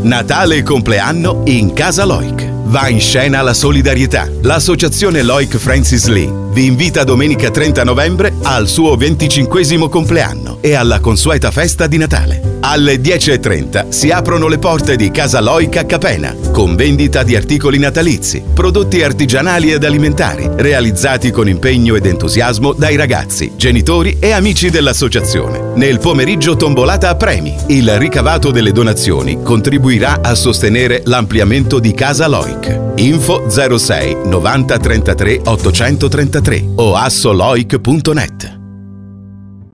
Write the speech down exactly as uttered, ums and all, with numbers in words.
Natale e compleanno in Casa Loic. Va in scena la solidarietà. L'associazione Loic Francis Lee vi invita domenica trenta novembre al suo venticinquesimo compleanno e alla consueta festa di Natale. Alle dieci e trenta si aprono le porte di Casa Loic a Capena, con vendita di articoli natalizi, prodotti artigianali ed alimentari, realizzati con impegno ed entusiasmo dai ragazzi, genitori e amici dell'associazione. Nel pomeriggio tombolata a premi. Il ricavato delle donazioni contribuirà a sostenere l'ampliamento di Casa Loic. Info zero sei novanta trentatré ottocentotrentatré o assoloic punto net.